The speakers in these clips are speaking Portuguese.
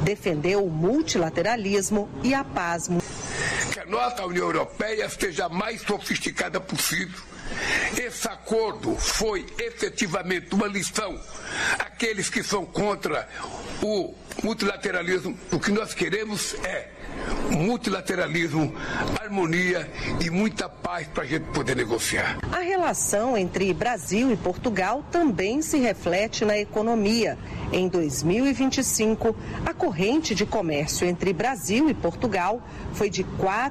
Defendeu o multilateralismo e a paz. Que a nossa União Europeia seja a mais sofisticada possível. Esse acordo foi efetivamente uma lição àqueles que são contra o multilateralismo. O que nós queremos é multilateralismo, harmonia e muita paz para a gente poder negociar. A relação entre Brasil e Portugal também se reflete na economia. Em 2025, a corrente de comércio entre Brasil e Portugal foi de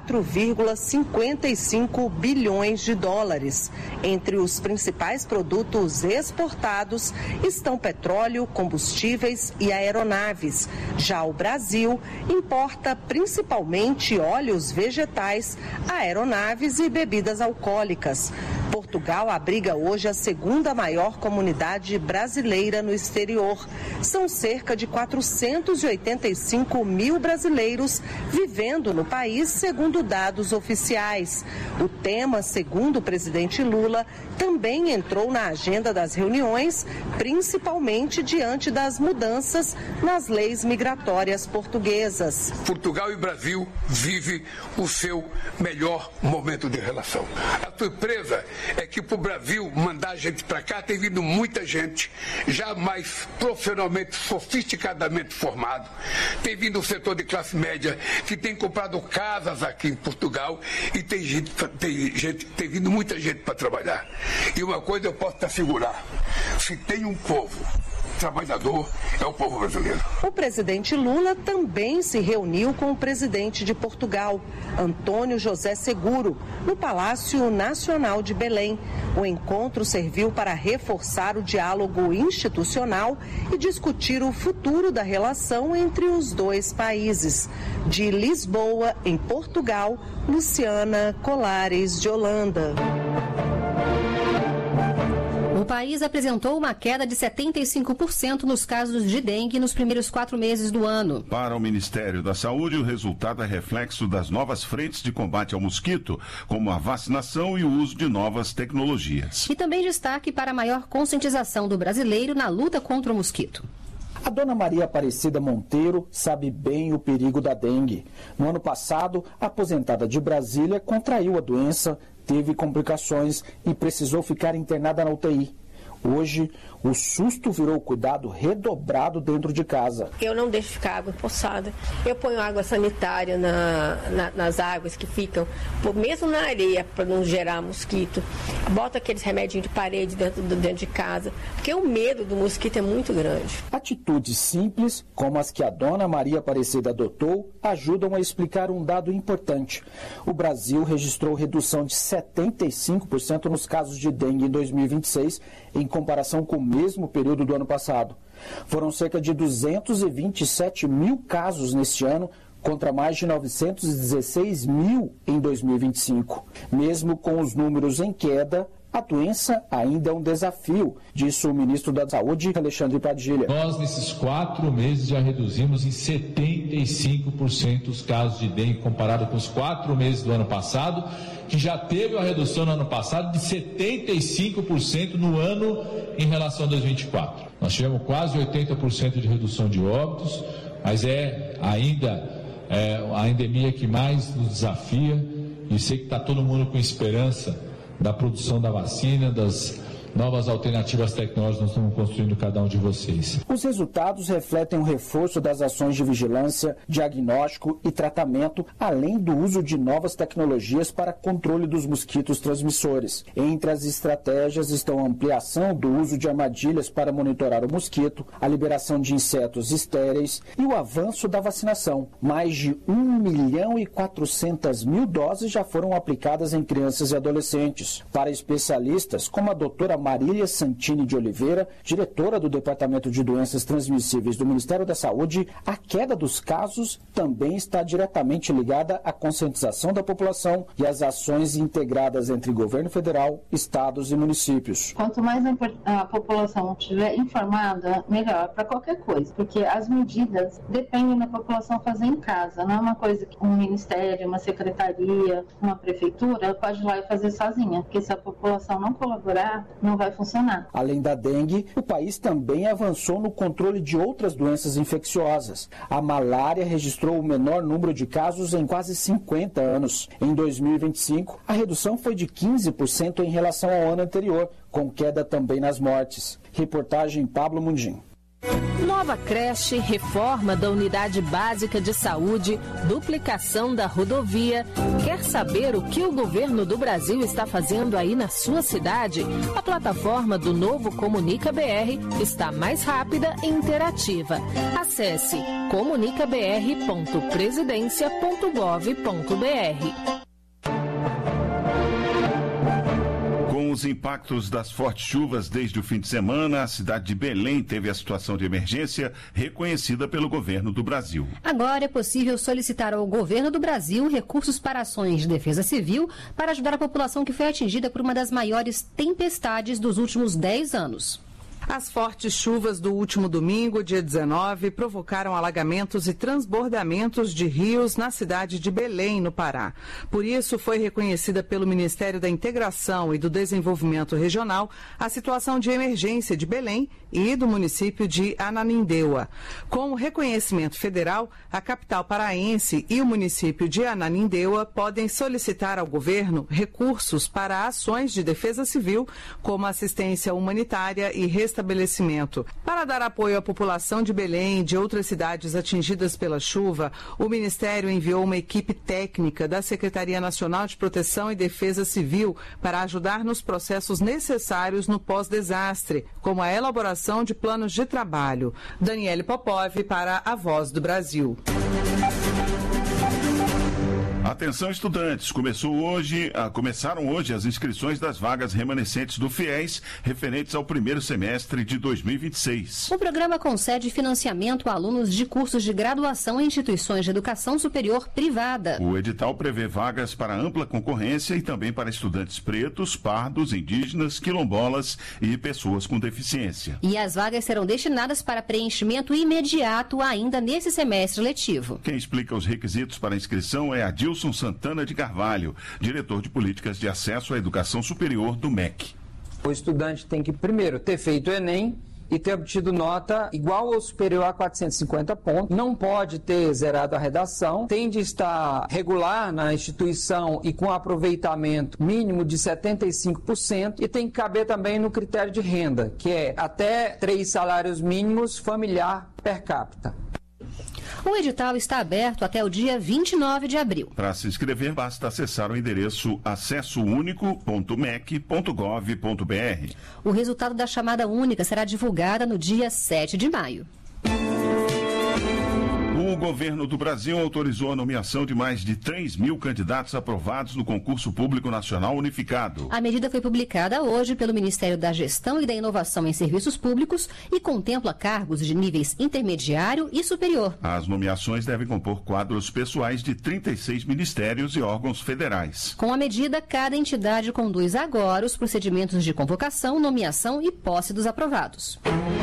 4,55 bilhões de dólares. Entre os principais produtos exportados estão petróleo, combustíveis e aeronaves. Já o Brasil importa principalmente óleos vegetais, aeronaves e bebidas alcoólicas. Portugal abriga hoje a segunda maior comunidade brasileira no exterior. São cerca de 485 mil brasileiros vivendo no país, segundo dados oficiais. O tema, segundo o presidente Lula, também entrou na agenda das reuniões, principalmente diante das mudanças nas leis migratórias portuguesas. Portugal e Brasil vivem o seu melhor momento de relação. A surpresa é que para o Brasil mandar gente para cá tem vindo muita gente, já mais profissionalmente, sofisticadamente formado. Tem vindo o setor de classe média que tem comprado casas aqui em Portugal e tem vindo muita gente para trabalhar. E uma coisa eu posso te assegurar, se tem um povo trabalhador, é o povo brasileiro. O presidente Lula também se reuniu com o presidente de Portugal, Antônio José Seguro, no Palácio Nacional de Belém. O encontro serviu para reforçar o diálogo institucional e discutir o futuro da relação entre os dois países. De Lisboa, em Portugal, Luciana Colares de Holanda. O país apresentou uma queda de 75% nos casos de dengue nos primeiros 4 meses do ano. Para o Ministério da Saúde, o resultado é reflexo das novas frentes de combate ao mosquito, como a vacinação e o uso de novas tecnologias. E também destaque para a maior conscientização do brasileiro na luta contra o mosquito. A dona Maria Aparecida Monteiro sabe bem o perigo da dengue. No ano passado, a aposentada de Brasília contraiu a doença, teve complicações e precisou ficar internada na UTI. Hoje, o susto virou cuidado redobrado dentro de casa. Eu não deixo ficar água empoçada. Eu ponho água sanitária nas águas que ficam, mesmo na areia, para não gerar mosquito. Boto aqueles remedinhos de parede dentro de casa, porque o medo do mosquito é muito grande. Atitudes simples, como as que a dona Maria Aparecida adotou, ajudam a explicar um dado importante. O Brasil registrou redução de 75% nos casos de dengue em 2026, em comparação com o mesmo período do ano passado. Foram cerca de 227 mil casos neste ano, contra mais de 916 mil em 2025. Mesmo com os números em queda, a doença ainda é um desafio, disse o ministro da Saúde, Alexandre Padilha. Nós, nesses 4 meses, já reduzimos em 75% os casos de dengue comparado com os 4 meses do ano passado, que já teve uma redução no ano passado de 75% no ano em relação a 2024. Nós tivemos quase 80% de redução de óbitos, mas ainda a endemia que mais nos desafia, e sei que está todo mundo com esperança da produção da vacina, das novas alternativas tecnológicas que nós estamos construindo cada um de vocês. Os resultados refletem um reforço das ações de vigilância, diagnóstico e tratamento, além do uso de novas tecnologias para controle dos mosquitos transmissores. Entre as estratégias estão a ampliação do uso de armadilhas para monitorar o mosquito, a liberação de insetos estéreis e o avanço da vacinação. Mais de 1.400.000 doses já foram aplicadas em crianças e adolescentes. Para especialistas, como a doutora Marília Santini de Oliveira, diretora do Departamento de Doenças Transmissíveis do Ministério da Saúde, a queda dos casos também está diretamente ligada à conscientização da população e às ações integradas entre governo federal, estados e municípios. Quanto mais a população estiver informada, melhor para qualquer coisa, porque as medidas dependem da população fazer em casa, não é uma coisa que um ministério, uma secretaria, uma prefeitura, ela pode ir lá e fazer sozinha, porque se a população não colaborar, não não vai funcionar. Além da dengue, o país também avançou no controle de outras doenças infecciosas. A malária registrou o menor número de casos em quase 50 anos. Em 2025, a redução foi de 15% em relação ao ano anterior, com queda também nas mortes. Reportagem Pablo Mundim. Nova creche, reforma da unidade básica de saúde, duplicação da rodovia. Quer saber o que o governo do Brasil está fazendo aí na sua cidade? A plataforma do novo Comunica BR está mais rápida e interativa. Acesse comunicabr.presidencia.gov.br. Com os impactos das fortes chuvas desde o fim de semana, a cidade de Belém teve a situação de emergência reconhecida pelo governo do Brasil. Agora é possível solicitar ao governo do Brasil recursos para ações de defesa civil para ajudar a população que foi atingida por uma das maiores tempestades dos últimos 10 anos. As fortes chuvas do último domingo, dia 19, provocaram alagamentos e transbordamentos de rios na cidade de Belém, no Pará. Por isso, foi reconhecida pelo Ministério da Integração e do Desenvolvimento Regional a situação de emergência de Belém e do município de Ananindeua. Com o reconhecimento federal, a capital paraense e o município de Ananindeua podem solicitar ao governo recursos para ações de defesa civil, como assistência humanitária e restabelecimento. Para dar apoio à população de Belém e de outras cidades atingidas pela chuva, o Ministério enviou uma equipe técnica da Secretaria Nacional de Proteção e Defesa Civil para ajudar nos processos necessários no pós-desastre, como a elaboração de planos de trabalho. Daniele Popov para a Voz do Brasil. Atenção, estudantes, começaram hoje as inscrições das vagas remanescentes do FIES referentes ao primeiro semestre de 2026. O programa concede financiamento a alunos de cursos de graduação em instituições de educação superior privada. O edital prevê vagas para ampla concorrência e também para estudantes pretos, pardos, indígenas, quilombolas e pessoas com deficiência. E as vagas serão destinadas para preenchimento imediato ainda nesse semestre letivo. Quem explica os requisitos para inscrição é Adilson Santana de Carvalho, diretor de políticas de acesso à educação superior do MEC. O estudante tem que, primeiro, ter feito o Enem e ter obtido nota igual ou superior a 450 pontos. Não pode ter zerado a redação, tem de estar regular na instituição e com aproveitamento mínimo de 75% e tem que caber também no critério de renda, que é até 3 salários mínimos familiar per capita. O edital está aberto até o dia 29 de abril. Para se inscrever, basta acessar o endereço acessounico.mec.gov.br. O resultado da chamada única será divulgada no dia 7 de maio. O governo do Brasil autorizou a nomeação de mais de 3.000 candidatos aprovados no concurso público nacional unificado. A medida foi publicada hoje pelo Ministério da Gestão e da Inovação em Serviços Públicos e contempla cargos de níveis intermediário e superior. As nomeações devem compor quadros pessoais de 36 ministérios e órgãos federais. Com a medida, cada entidade conduz agora os procedimentos de convocação, nomeação e posse dos aprovados.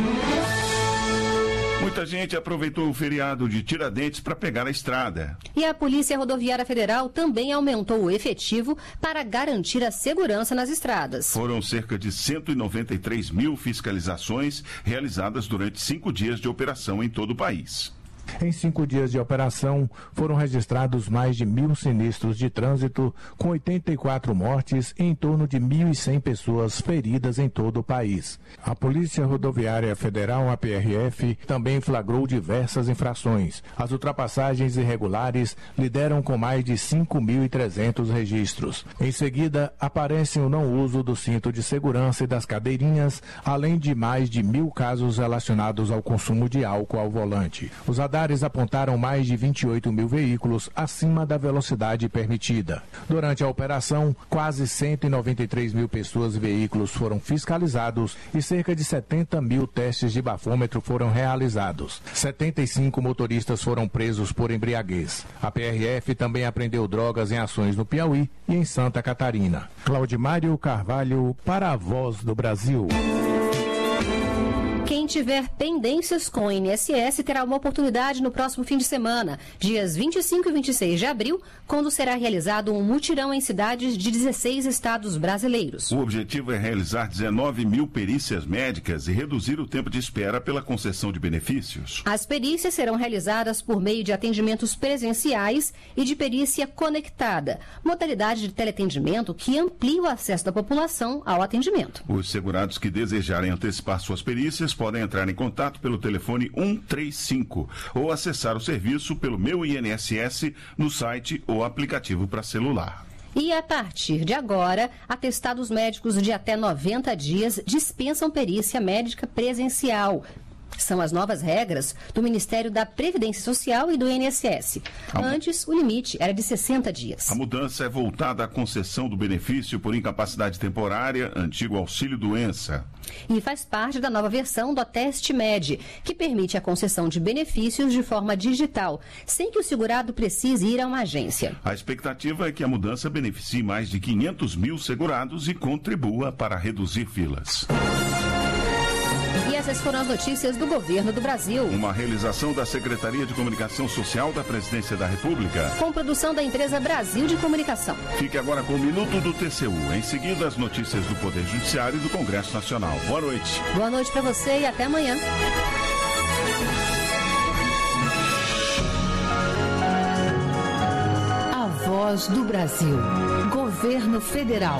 Muita gente aproveitou o feriado de Tiradentes para pegar a estrada. E a Polícia Rodoviária Federal também aumentou o efetivo para garantir a segurança nas estradas. Foram cerca de 193 mil fiscalizações realizadas durante 5 dias de operação em todo o país. Em 5 dias de operação, foram registrados mais de 1.000 sinistros de trânsito, com 84 mortes e em torno de 1.100 pessoas feridas em todo o país. A Polícia Rodoviária Federal, a PRF, também flagrou diversas infrações. As ultrapassagens irregulares lideram com mais de 5.300 registros. Em seguida, aparece o não uso do cinto de segurança e das cadeirinhas, além de mais de 1.000 casos relacionados ao consumo de álcool ao volante. Os radares apontaram mais de 28 mil veículos acima da velocidade permitida. Durante a operação, quase 193 mil pessoas e veículos foram fiscalizados e cerca de 70 mil testes de bafômetro foram realizados. 75 motoristas foram presos por embriaguez. A PRF também apreendeu drogas em ações no Piauí e em Santa Catarina. Claudimário Carvalho para a Voz do Brasil. Quem tiver pendências com o INSS terá uma oportunidade no próximo fim de semana, dias 25 e 26 de abril, quando será realizado um mutirão em cidades de 16 estados brasileiros. O objetivo é realizar 19 mil perícias médicas e reduzir o tempo de espera pela concessão de benefícios. As perícias serão realizadas por meio de atendimentos presenciais e de perícia conectada, modalidade de teleatendimento que amplia o acesso da população ao atendimento. Os segurados que desejarem antecipar suas perícias podem entrar em contato pelo telefone 135 ou acessar o serviço pelo Meu INSS no site ou aplicativo para celular. E a partir de agora, atestados médicos de até 90 dias dispensam perícia médica presencial. São as novas regras do Ministério da Previdência Social e do INSS. Antes, o limite era de 60 dias. A mudança é voltada à concessão do benefício por incapacidade temporária, antigo auxílio-doença. E faz parte da nova versão do Ateste Med, que permite a concessão de benefícios de forma digital, sem que o segurado precise ir a uma agência. A expectativa é que a mudança beneficie mais de 500 mil segurados e contribua para reduzir filas. E essas foram as notícias do Governo do Brasil. Uma realização da Secretaria de Comunicação Social da Presidência da República. Com produção da empresa Brasil de Comunicação. Fique agora com o Minuto do TCU. Em seguida, as notícias do Poder Judiciário e do Congresso Nacional. Boa noite. Boa noite para você e até amanhã. A Voz do Brasil. Governo Federal.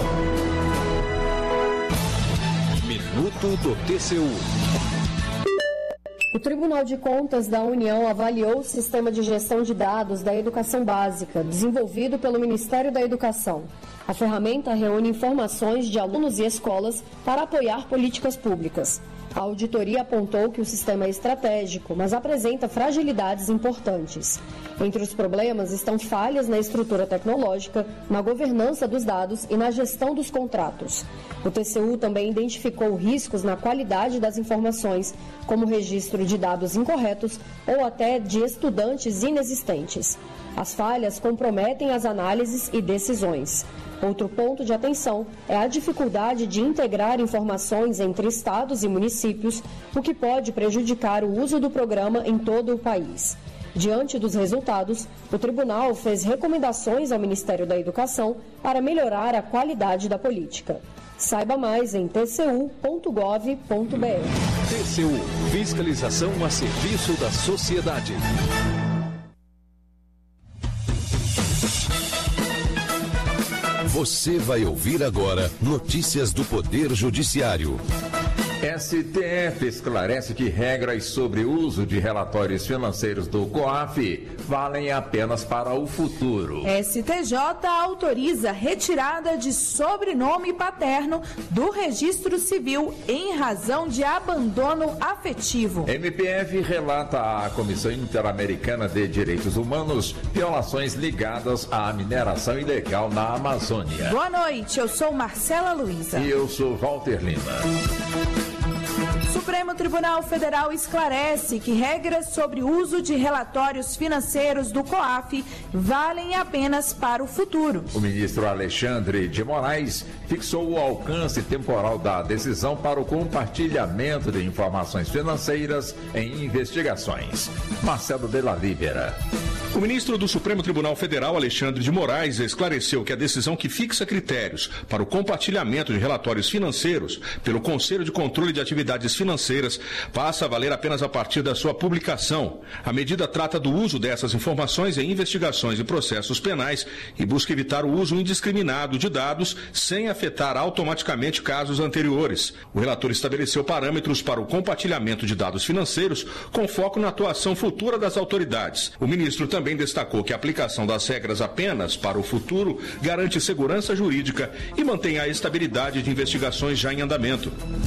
Minuto do TCU. O Tribunal de Contas da União avaliou o sistema de gestão de dados da educação básica, desenvolvido pelo Ministério da Educação. A ferramenta reúne informações de alunos e escolas para apoiar políticas públicas. A auditoria apontou que o sistema é estratégico, mas apresenta fragilidades importantes. Entre os problemas estão falhas na estrutura tecnológica, na governança dos dados e na gestão dos contratos. O TCU também identificou riscos na qualidade das informações, como registro de dados incorretos ou até de estudantes inexistentes. As falhas comprometem as análises e decisões. Outro ponto de atenção é a dificuldade de integrar informações entre estados e municípios, o que pode prejudicar o uso do programa em todo o país. Diante dos resultados, o tribunal fez recomendações ao Ministério da Educação para melhorar a qualidade da política. Saiba mais em tcu.gov.br. TCU, fiscalização a serviço da sociedade. Você vai ouvir agora notícias do Poder Judiciário. STF esclarece que regras sobre uso de relatórios financeiros do COAF valem apenas para o futuro. STJ autoriza retirada de sobrenome paterno do registro civil em razão de abandono afetivo. MPF relata à Comissão Interamericana de Direitos Humanos violações ligadas à mineração ilegal na Amazônia. Boa noite, eu sou Marcela Luiza. E eu sou Walter Lima. Supremo Tribunal Federal esclarece que regras sobre o uso de relatórios financeiros do COAF valem apenas para o futuro. O ministro Alexandre de Moraes fixou o alcance temporal da decisão para o compartilhamento de informações financeiras em investigações. Marcelo de la Libera. O ministro do Supremo Tribunal Federal, Alexandre de Moraes, esclareceu que a decisão que fixa critérios para o compartilhamento de relatórios financeiros pelo Conselho de Controle de Atividades Financeiras passa a valer apenas a partir da sua publicação. A medida trata do uso dessas informações em investigações e processos penais e busca evitar o uso indiscriminado de dados sem afetar automaticamente casos anteriores. O relator estabeleceu parâmetros para o compartilhamento de dados financeiros com foco na atuação futura das autoridades. O ministro também destacou que a aplicação das regras apenas para o futuro garante segurança jurídica e mantém a estabilidade de investigações já em andamento.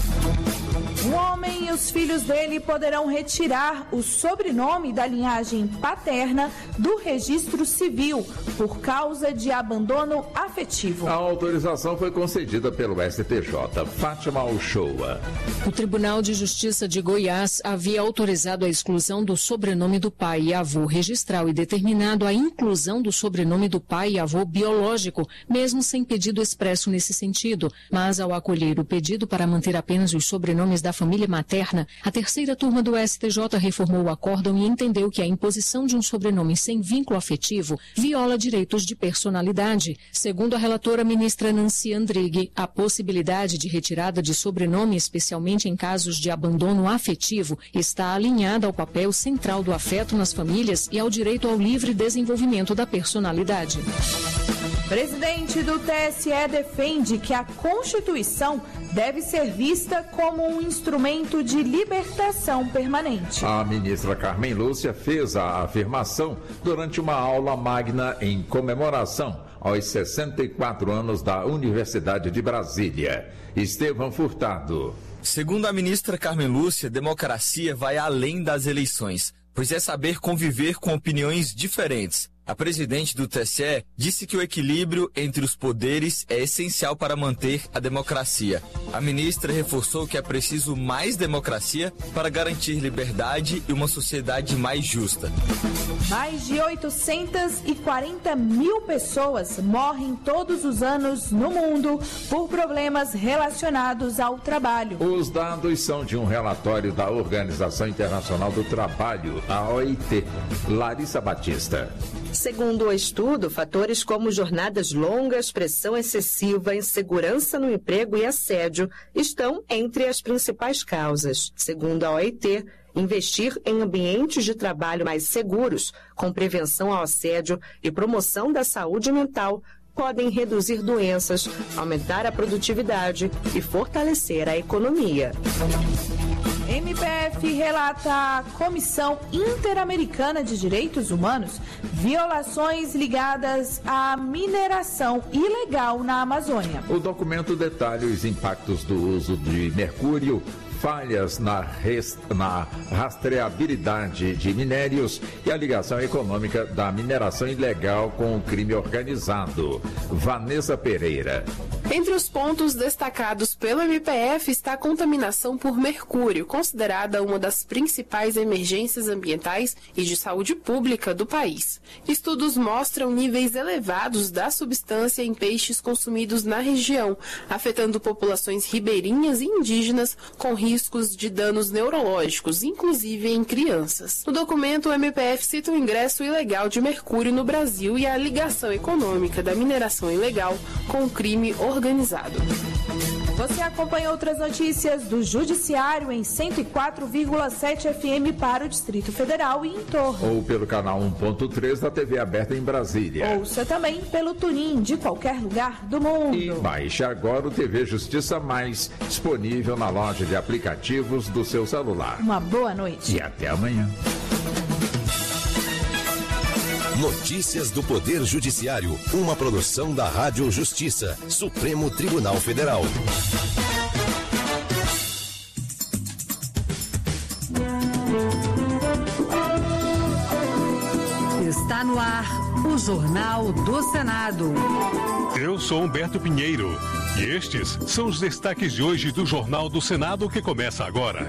O homem e os filhos dele poderão retirar o sobrenome da linhagem paterna do registro civil por causa de abandono afetivo. A autorização foi concedida pelo STJ. Fátima Uchoa. O Tribunal de Justiça de Goiás havia autorizado a exclusão do sobrenome do pai e avô registral e determinado a inclusão do sobrenome do pai e avô biológico, mesmo sem pedido expresso nesse sentido. Mas ao acolher o pedido para manter apenas os sobrenomes da família materna, a terceira turma do STJ reformou o acórdão e entendeu que a imposição de um sobrenome sem vínculo afetivo viola direitos de personalidade. Segundo a relatora ministra Nancy Andrighi, a possibilidade de retirada de sobrenome, especialmente em casos de abandono afetivo, está alinhada ao papel central do afeto nas famílias e ao direito ao livre desenvolvimento da personalidade. Presidente do TSE defende que a Constituição deve ser vista como um instrumento de libertação permanente. A ministra Carmen Lúcia fez a afirmação durante uma aula magna em comemoração aos 64 anos da Universidade de Brasília. Estevão Furtado. Segundo a ministra Carmen Lúcia, democracia vai além das eleições, pois é saber conviver com opiniões diferentes. A presidente do TSE disse que o equilíbrio entre os poderes é essencial para manter a democracia. A ministra reforçou que é preciso mais democracia para garantir liberdade e uma sociedade mais justa. Mais de 840 mil pessoas morrem todos os anos no mundo por problemas relacionados ao trabalho. Os dados são de um relatório da Organização Internacional do Trabalho, a OIT. Larissa Batista. Segundo o estudo, fatores como jornadas longas, pressão excessiva, insegurança no emprego e assédio estão entre as principais causas. Segundo a OIT, investir em ambientes de trabalho mais seguros, com prevenção ao assédio e promoção da saúde mental, podem reduzir doenças, aumentar a produtividade e fortalecer a economia. MPF relata à Comissão Interamericana de Direitos Humanos violações ligadas à mineração ilegal na Amazônia. O documento detalha os impactos do uso de mercúrio, falhas na rastreabilidade de minérios e a ligação econômica da mineração ilegal com o crime organizado. Vanessa Pereira. Entre os pontos destacados pelo MPF está a contaminação por mercúrio, considerada uma das principais emergências ambientais e de saúde pública do país. Estudos mostram níveis elevados da substância em peixes consumidos na região, afetando populações ribeirinhas e indígenas com riscos de danos neurológicos, inclusive em crianças. No documento, o MPF cita o ingresso ilegal de mercúrio no Brasil e a ligação econômica da mineração ilegal com o crime organizado. Você acompanha outras notícias do Judiciário em 104,7 FM para o Distrito Federal e em torno. Ou pelo canal 1.3 da TV aberta em Brasília. Ouça também pelo TuneIn de qualquer lugar do mundo. E baixe agora o TV Justiça Mais, disponível na loja de aplicativos do seu celular. Uma boa noite. E até amanhã. Notícias do Poder Judiciário, uma produção da Rádio Justiça, Supremo Tribunal Federal. Está no ar o Jornal do Senado. Eu sou Humberto Pinheiro e estes são os destaques de hoje do Jornal do Senado que começa agora.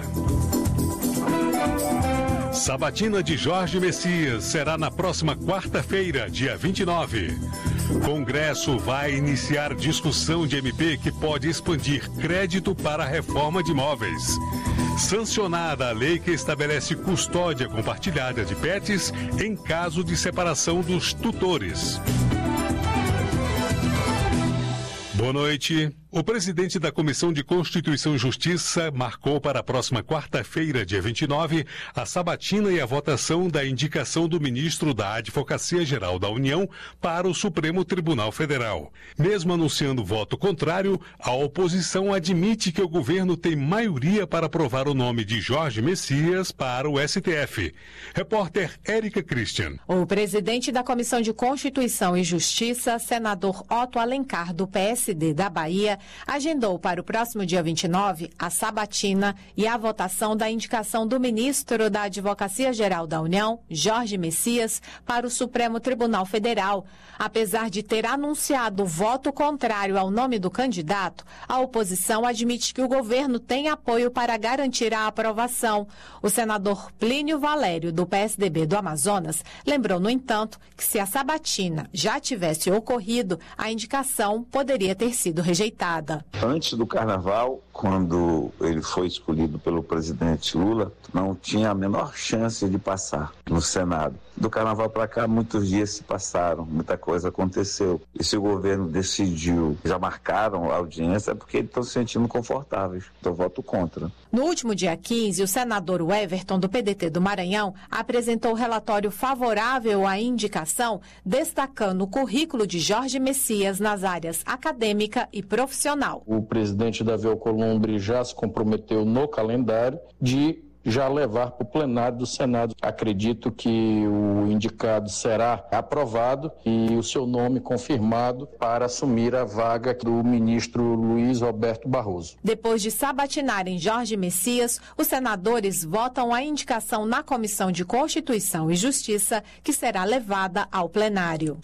Sabatina de Jorge Messias será na próxima quarta-feira, dia 29. Congresso vai iniciar discussão de MP que pode expandir crédito para a reforma de imóveis. Sancionada a lei que estabelece custódia compartilhada de pets em caso de separação dos tutores. Boa noite. O presidente da Comissão de Constituição e Justiça marcou para a próxima quarta-feira, dia 29, a sabatina e a votação da indicação do ministro da Advocacia Geral da União para o Supremo Tribunal Federal. Mesmo anunciando voto contrário, a oposição admite que o governo tem maioria para aprovar o nome de Jorge Messias para o STF. Repórter Érica Christian. O presidente da Comissão de Constituição e Justiça, senador Otto Alencar, do PSD da Bahia, agendou para o próximo dia 29 a sabatina e a votação da indicação do ministro da Advocacia Geral da União, Jorge Messias, para o Supremo Tribunal Federal. Apesar de ter anunciado voto contrário ao nome do candidato, a oposição admite que o governo tem apoio para garantir a aprovação. O senador Plínio Valério, do PSDB do Amazonas, lembrou, no entanto, que se a sabatina já tivesse ocorrido, a indicação poderia ter sido rejeitada. Antes do Carnaval, quando ele foi escolhido pelo presidente Lula, não tinha a menor chance de passar no Senado. Do Carnaval para cá, muitos dias se passaram, muita coisa aconteceu. E se o governo decidiu, já marcaram a audiência, é porque eles estão se sentindo confortáveis. Então, voto contra. No último dia 15, o senador Everton, do PDT do Maranhão, apresentou relatório favorável à indicação, destacando o currículo de Jorge Messias nas áreas acadêmica e profissional. O presidente Davi Alcolumbre já se comprometeu no calendário de já levar para o plenário do Senado. Acredito que o indicado será aprovado e o seu nome confirmado para assumir a vaga do ministro Luiz Roberto Barroso. Depois de sabatinarem Jorge Messias, os senadores votam a indicação na Comissão de Constituição e Justiça, que será levada ao plenário.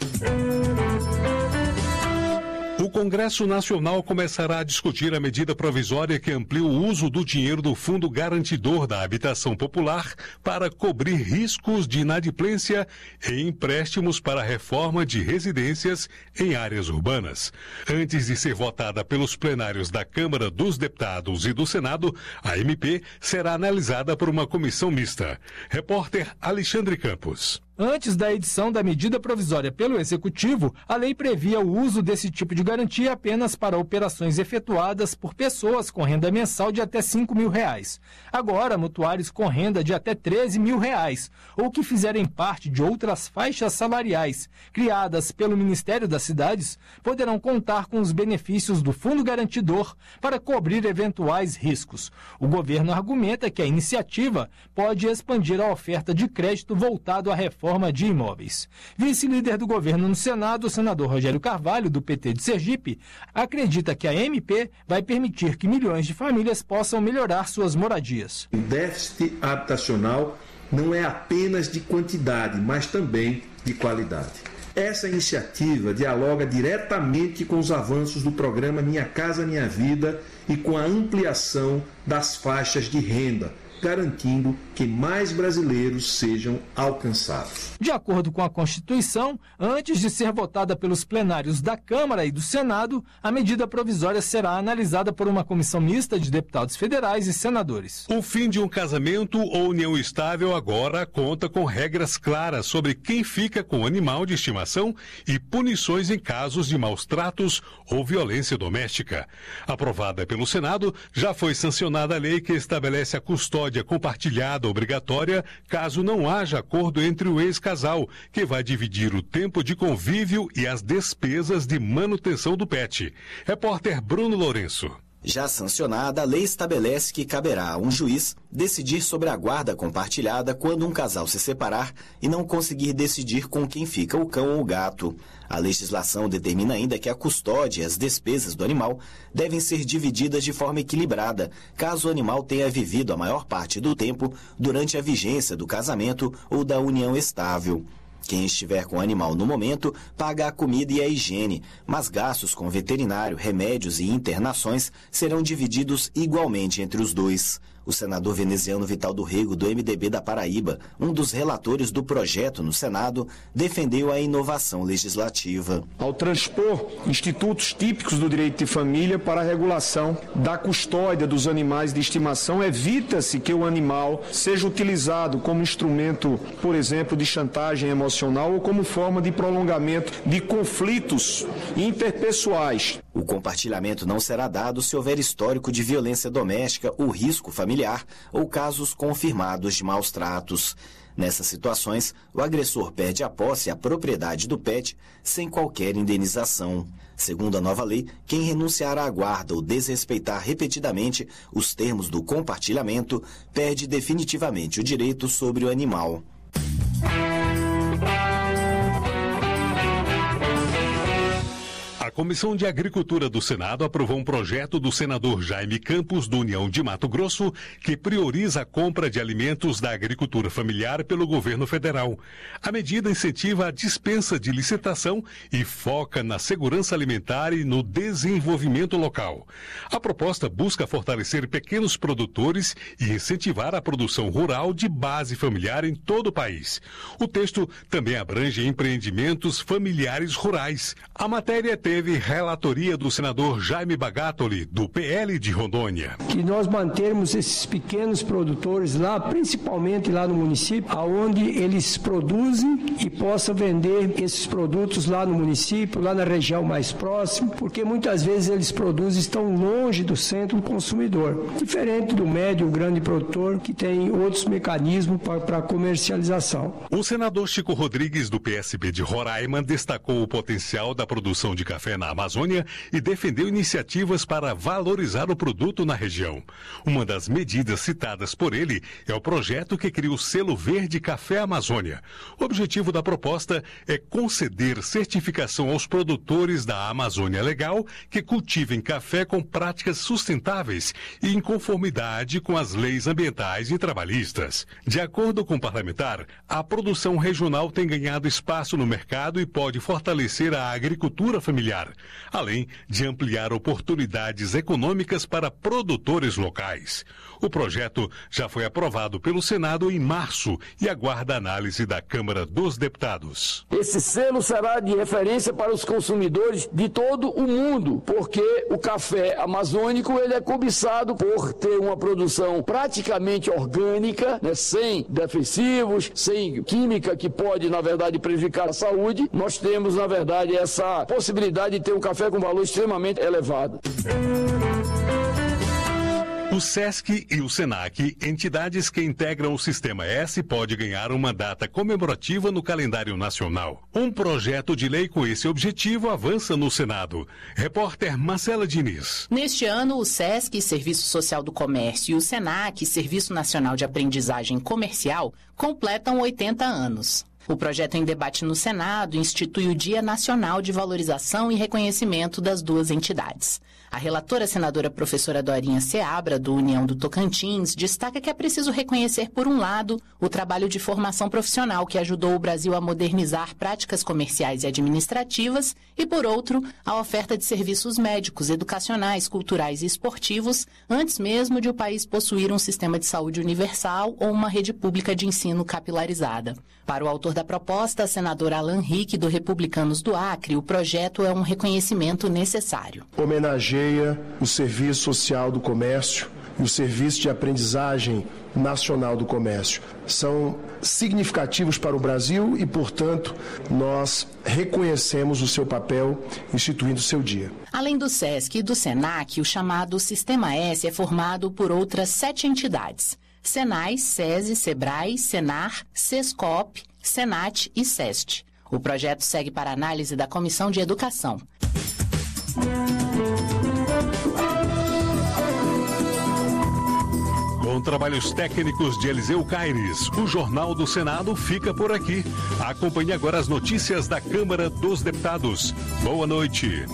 O Congresso Nacional começará a discutir a medida provisória que amplia o uso do dinheiro do Fundo Garantidor da Habitação Popular para cobrir riscos de inadimplência e empréstimos para a reforma de residências em áreas urbanas. Antes de ser votada pelos plenários da Câmara dos Deputados e do Senado, a MP será analisada por uma comissão mista. Repórter Alexandre Campos. Antes da edição da medida provisória pelo Executivo, a lei previa o uso desse tipo de garantia apenas para operações efetuadas por pessoas com renda mensal de até R$5.000. Agora, mutuários com renda de até R$13.000, ou que fizerem parte de outras faixas salariais criadas pelo Ministério das Cidades, poderão contar com os benefícios do Fundo Garantidor para cobrir eventuais riscos. O governo argumenta que a iniciativa pode expandir a oferta de crédito voltado à reforma de imóveis. Vice-líder do governo no Senado, o senador Rogério Carvalho, do PT de Sergipe, acredita que a MP vai permitir que milhões de famílias possam melhorar suas moradias. O déficit habitacional não é apenas de quantidade, mas também de qualidade. Essa iniciativa dialoga diretamente com os avanços do programa Minha Casa Minha Vida e com a ampliação das faixas de renda, garantindo que mais brasileiros sejam alcançados. De acordo com a Constituição, antes de ser votada pelos plenários da Câmara e do Senado, a medida provisória será analisada por uma comissão mista de deputados federais e senadores. O fim de um casamento ou união estável agora conta com regras claras sobre quem fica com o animal de estimação e punições em casos de maus tratos ou violência doméstica. Aprovada pelo Senado, já foi sancionada a lei que estabelece a custódia compartilhada obrigatória caso não haja acordo entre o ex-casal, que vai dividir o tempo de convívio e as despesas de manutenção do pet. Repórter Bruno Lourenço. Já sancionada, a lei estabelece que caberá a um juiz decidir sobre a guarda compartilhada quando um casal se separar e não conseguir decidir com quem fica o cão ou o gato. A legislação determina ainda que a custódia e as despesas do animal devem ser divididas de forma equilibrada, caso o animal tenha vivido a maior parte do tempo durante a vigência do casamento ou da união estável. Quem estiver com o animal no momento paga a comida e a higiene, mas gastos com veterinário, remédios e internações serão divididos igualmente entre os dois. O senador veneziano Vital do Rego, do MDB da Paraíba, um dos relatores do projeto no Senado, defendeu a inovação legislativa. Ao transpor institutos típicos do direito de família para a regulação da custódia dos animais de estimação, evita-se que o animal seja utilizado como instrumento, por exemplo, de chantagem emocional ou como forma de prolongamento de conflitos interpessoais. O compartilhamento não será dado se houver histórico de violência doméstica ou risco familiar ou casos confirmados de maus tratos. Nessas situações, o agressor perde a posse e a propriedade do pet sem qualquer indenização. Segundo a nova lei, quem renunciar à guarda ou desrespeitar repetidamente os termos do compartilhamento perde definitivamente o direito sobre o animal. A Comissão de Agricultura do Senado aprovou um projeto do senador Jaime Campos, do União de Mato Grosso, que prioriza a compra de alimentos da agricultura familiar pelo governo federal. A medida incentiva a dispensa de licitação e foca na segurança alimentar e no desenvolvimento local. A proposta busca fortalecer pequenos produtores e incentivar a produção rural de base familiar em todo o país. O texto também abrange empreendimentos familiares rurais. A matéria teve teve relatoria do senador Jaime Bagatoli, do PL de Rondônia. Que nós mantermos esses pequenos produtores lá, principalmente lá no município, aonde eles produzem e possam vender esses produtos lá no município, lá na região mais próxima, porque muitas vezes eles produzem, estão longe do centro do consumidor. Diferente do médio, grande produtor, que tem outros mecanismos para comercialização. O senador Chico Rodrigues, do PSB de Roraima, destacou o potencial da produção de café na Amazônia e defendeu iniciativas para valorizar o produto na região. Uma das medidas citadas por ele é o projeto que cria o selo verde Café Amazônia. O objetivo da proposta é conceder certificação aos produtores da Amazônia Legal que cultivem café com práticas sustentáveis e em conformidade com as leis ambientais e trabalhistas. De acordo com o parlamentar, a produção regional tem ganhado espaço no mercado e pode fortalecer a agricultura familiar, além de ampliar oportunidades econômicas para produtores locais. O projeto já foi aprovado pelo Senado em março e aguarda a análise da Câmara dos Deputados. Esse selo será de referência para os consumidores de todo o mundo, porque o café amazônico ele é cobiçado por ter uma produção praticamente orgânica, né, sem defensivos, sem química que pode, na verdade, prejudicar a saúde. Nós temos, na verdade, essa possibilidade de ter um café com valor extremamente elevado. O SESC e o SENAC, entidades que integram o Sistema S, pode ganhar uma data comemorativa no calendário nacional. Um projeto de lei com esse objetivo avança no Senado. Repórter Marcela Diniz. Neste ano, o SESC, Serviço Social do Comércio, e o SENAC, Serviço Nacional de Aprendizagem Comercial, completam 80 anos. O projeto em debate no Senado institui o Dia Nacional de Valorização e Reconhecimento das duas entidades. A relatora senadora professora Dorinha Seabra, do União do Tocantins, destaca que é preciso reconhecer, por um lado, o trabalho de formação profissional que ajudou o Brasil a modernizar práticas comerciais e administrativas e, por outro, a oferta de serviços médicos, educacionais, culturais e esportivos, antes mesmo de o país possuir um sistema de saúde universal ou uma rede pública de ensino capilarizada. Para o autor da proposta, senador Alan Rick, do Republicanos do Acre, o projeto é um reconhecimento necessário. Homenageia o Serviço Social do Comércio e o Serviço de Aprendizagem Nacional do Comércio. São significativos para o Brasil e, portanto, nós reconhecemos o seu papel instituindo o seu dia. Além do SESC e do SENAC, o chamado Sistema S é formado por outras 7 entidades: SENAI, SESI, SEBRAE, SENAR, SESCOP, SENAT e SEST. O projeto segue para análise da Comissão de Educação. Com trabalhos técnicos de Eliseu Caires, o Jornal do Senado fica por aqui. Acompanhe agora as notícias da Câmara dos Deputados. Boa noite.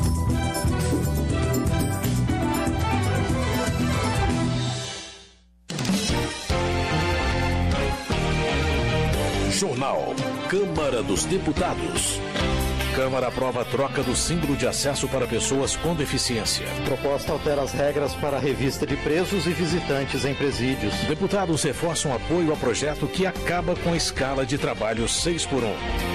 Jornal Câmara dos Deputados. Câmara aprova a troca do símbolo de acesso para pessoas com deficiência. Proposta altera as regras para a revista de presos e visitantes em presídios. Deputados reforçam apoio ao projeto que acaba com a escala de trabalho 6x1.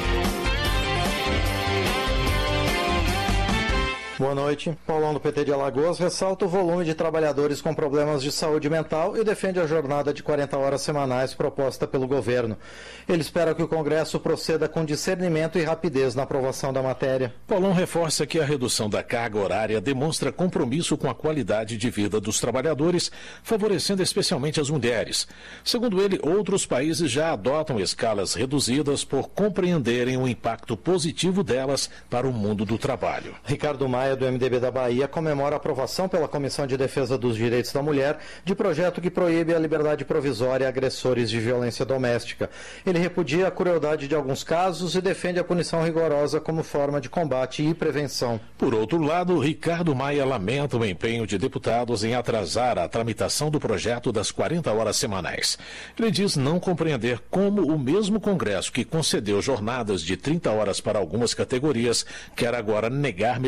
Boa noite. Paulão, do PT de Alagoas, ressalta o volume de trabalhadores com problemas de saúde mental e defende a jornada de 40 horas semanais proposta pelo governo. Ele espera que o Congresso proceda com discernimento e rapidez na aprovação da matéria. Paulão reforça que a redução da carga horária demonstra compromisso com a qualidade de vida dos trabalhadores, favorecendo especialmente as mulheres. Segundo ele, outros países já adotam escalas reduzidas por compreenderem o impacto positivo delas para o mundo do trabalho. Ricardo Maia, do MDB da Bahia, comemora a aprovação pela Comissão de Defesa dos Direitos da Mulher de projeto que proíbe a liberdade provisória a agressores de violência doméstica. Ele repudia a crueldade de alguns casos e defende a punição rigorosa como forma de combate e prevenção. Por outro lado, Ricardo Maia lamenta o empenho de deputados em atrasar a tramitação do projeto das 40 horas semanais. Ele diz não compreender como o mesmo Congresso que concedeu jornadas de 30 horas para algumas categorias quer agora negar melhorias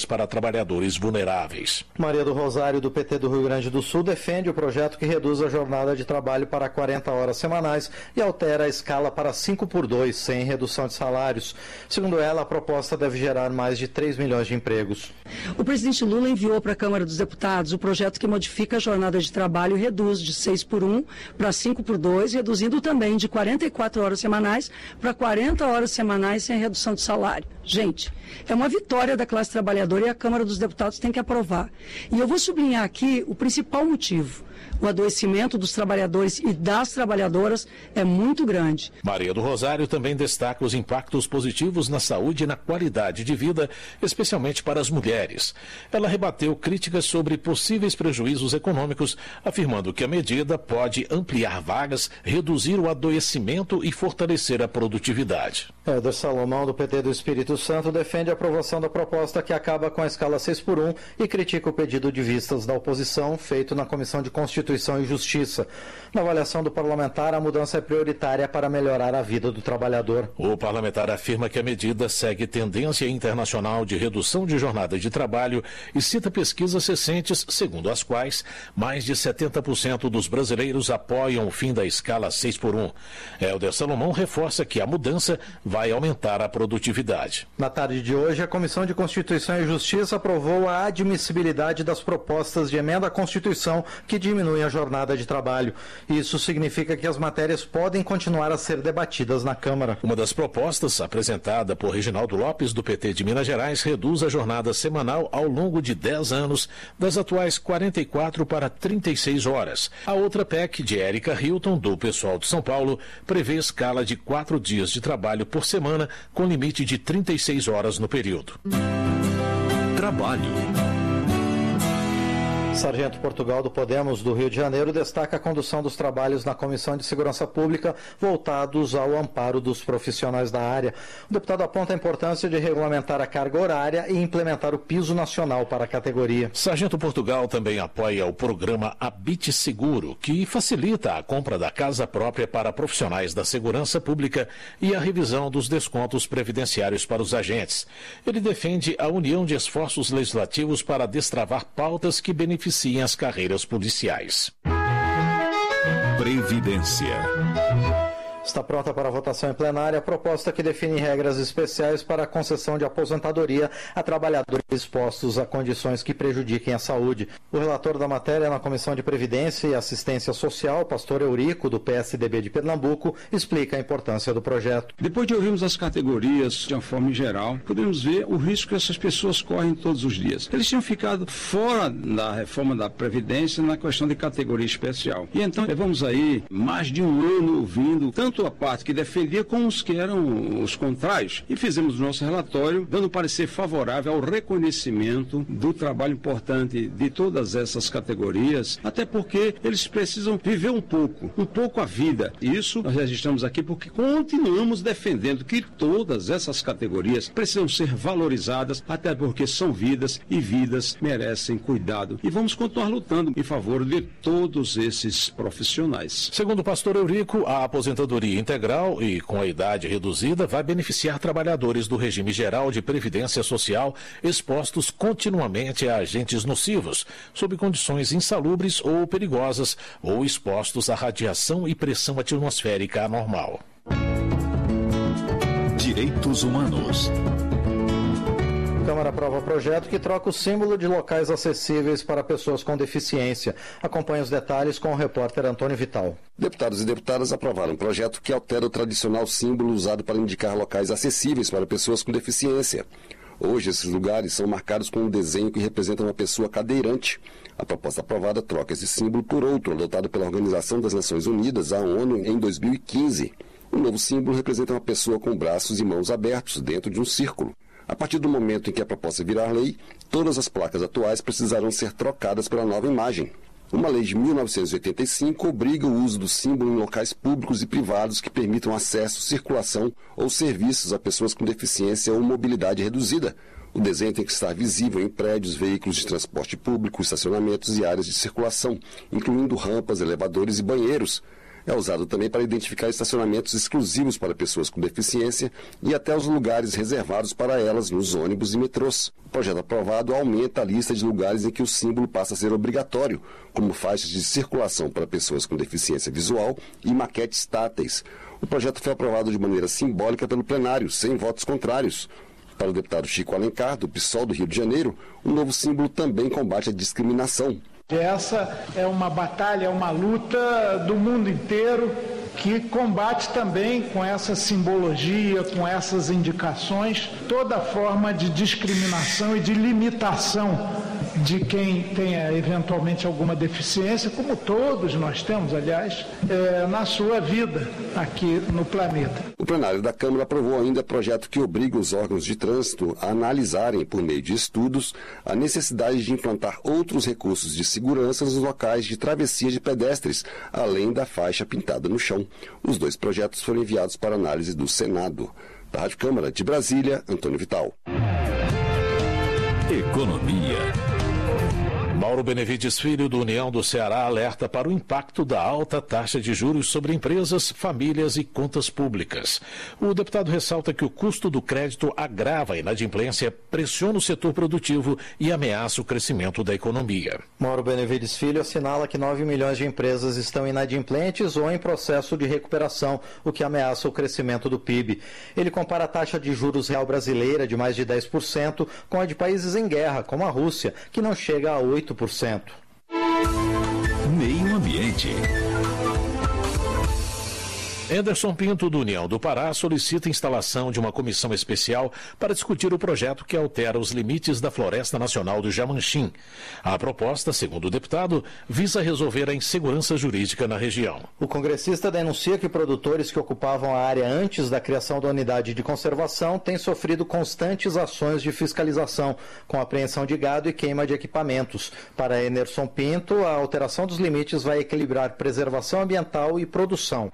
para trabalhadores vulneráveis. Maria do Rosário, do PT do Rio Grande do Sul, defende o projeto que reduz a jornada de trabalho para 40 horas semanais e altera a escala para 5x2, sem redução de salários. Segundo ela, a proposta deve gerar mais de 3 milhões de empregos. O presidente Lula enviou para a Câmara dos Deputados o projeto que modifica a jornada de trabalho e reduz de 6x1 para 5x2, reduzindo também de 44 horas semanais para 40 horas semanais sem redução de salário. Gente, é uma vitória da classe trabalhadora e a Câmara dos Deputados tem que aprovar. E eu vou sublinhar aqui o principal motivo. O adoecimento dos trabalhadores e das trabalhadoras é muito grande. Maria do Rosário também destaca os impactos positivos na saúde e na qualidade de vida, especialmente para as mulheres. Ela rebateu críticas sobre possíveis prejuízos econômicos, afirmando que a medida pode ampliar vagas, reduzir o adoecimento e fortalecer a produtividade. Éder Salomão, do PT do Espírito Santo, defende a aprovação da proposta que acaba com a escala 6x1 e critica o pedido de vistas da oposição feito na Comissão de Constituição e Justiça. Na avaliação do parlamentar, a mudança é prioritária para melhorar a vida do trabalhador. O parlamentar afirma que a medida segue tendência internacional de redução de jornada de trabalho e cita pesquisas recentes, segundo as quais mais de 70% dos brasileiros apoiam o fim da escala 6x1. Éder Salomão reforça que a mudança vai aumentar a produtividade. Na tarde de hoje, a Comissão de Constituição e Justiça aprovou a admissibilidade das propostas de emenda à Constituição que diminuem a jornada de trabalho. Isso significa que as matérias podem continuar a ser debatidas na Câmara. Uma das propostas, apresentada por Reginaldo Lopes, do PT de Minas Gerais, reduz a jornada semanal ao longo de 10 anos, das atuais 44 para 36 horas. A outra PEC, de Érica Hilton, do PSOL de São Paulo, prevê escala de 4 dias de trabalho por semana, com limite de 36 horas no período. Trabalho. Sargento Portugal, do Podemos do Rio de Janeiro, destaca a condução dos trabalhos na Comissão de Segurança Pública voltados ao amparo dos profissionais da área. O deputado aponta a importância de regulamentar a carga horária e implementar o piso nacional para a categoria. Sargento Portugal também apoia o programa Habite Seguro, que facilita a compra da casa própria para profissionais da segurança pública e a revisão dos descontos previdenciários para os agentes. Ele defende a união de esforços legislativos para destravar pautas que beneficiem as carreiras policiais. Previdência. Está pronta para votação em plenária a proposta que define regras especiais para a concessão de aposentadoria a trabalhadores expostos a condições que prejudiquem a saúde. O relator da matéria na Comissão de Previdência e Assistência Social, pastor Eurico, do PSDB de Pernambuco, explica a importância do projeto. Depois de ouvirmos as categorias de uma forma geral, podemos ver o risco que essas pessoas correm todos os dias. Eles tinham ficado fora da reforma da Previdência na questão de categoria especial. E então levamos aí mais de um ano ouvindo tanto a parte que defendia como os que eram os contrários. E fizemos o nosso relatório dando parecer favorável ao reconhecimento do trabalho importante de todas essas categorias, até porque eles precisam viver um pouco a vida. Isso nós registramos aqui porque continuamos defendendo que todas essas categorias precisam ser valorizadas, até porque são vidas e vidas merecem cuidado. E vamos continuar lutando em favor de todos esses profissionais. Segundo o pastor Eurico, a aposentadoria integral e com a idade reduzida vai beneficiar trabalhadores do regime geral de previdência social expostos continuamente a agentes nocivos, sob condições insalubres ou perigosas, ou expostos à radiação e pressão atmosférica anormal. Direitos humanos. A Câmara aprova projeto que troca o símbolo de locais acessíveis para pessoas com deficiência. Acompanhe os detalhes com o repórter Antônio Vital. Deputados e deputadas aprovaram um projeto que altera o tradicional símbolo usado para indicar locais acessíveis para pessoas com deficiência. Hoje, esses lugares são marcados com um desenho que representa uma pessoa cadeirante. A proposta aprovada troca esse símbolo por outro, adotado pela Organização das Nações Unidas, a ONU, em 2015. O novo símbolo representa uma pessoa com braços e mãos abertos dentro de um círculo. A partir do momento em que a proposta virar lei, todas as placas atuais precisarão ser trocadas pela nova imagem. Uma lei de 1985 obriga o uso do símbolo em locais públicos e privados que permitam acesso, circulação ou serviços a pessoas com deficiência ou mobilidade reduzida. O desenho tem que estar visível em prédios, veículos de transporte público, estacionamentos e áreas de circulação, incluindo rampas, elevadores e banheiros. É usado também para identificar estacionamentos exclusivos para pessoas com deficiência e até os lugares reservados para elas nos ônibus e metrôs. O projeto aprovado aumenta a lista de lugares em que o símbolo passa a ser obrigatório, como faixas de circulação para pessoas com deficiência visual e maquetes táteis. O projeto foi aprovado de maneira simbólica pelo plenário, sem votos contrários. Para o deputado Chico Alencar, do PSOL do Rio de Janeiro, o novo símbolo também combate a discriminação. Essa é uma batalha, é uma luta do mundo inteiro que combate também com essa simbologia, com essas indicações, toda forma de discriminação e de limitação de quem tenha eventualmente alguma deficiência, como todos nós temos, aliás, na sua vida aqui no planeta. O plenário da Câmara aprovou ainda projeto que obriga os órgãos de trânsito a analisarem, por meio de estudos, a necessidade de implantar outros recursos de segurança nos locais de travessia de pedestres, além da faixa pintada no chão. Os dois projetos foram enviados para análise do Senado. Da Rádio Câmara de Brasília, Antônio Vital. Economia. Mauro Benevides Filho, do União do Ceará, alerta para o impacto da alta taxa de juros sobre empresas, famílias e contas públicas. O deputado ressalta que o custo do crédito agrava a inadimplência, pressiona o setor produtivo e ameaça o crescimento da economia. Mauro Benevides Filho assinala que 9 milhões de empresas estão inadimplentes ou em processo de recuperação, o que ameaça o crescimento do PIB. Ele compara a taxa de juros real brasileira de mais de 10% com a de países em guerra, como a Rússia, que não chega a 8%. Meio Ambiente. Anderson Pinto, do União do Pará, solicita a instalação de uma comissão especial para discutir o projeto que altera os limites da Floresta Nacional do Jamanchim. A proposta, segundo o deputado, visa resolver a insegurança jurídica na região. O congressista denuncia que produtores que ocupavam a área antes da criação da unidade de conservação têm sofrido constantes ações de fiscalização, com apreensão de gado e queima de equipamentos. Para Anderson Pinto, a alteração dos limites vai equilibrar preservação ambiental e produção.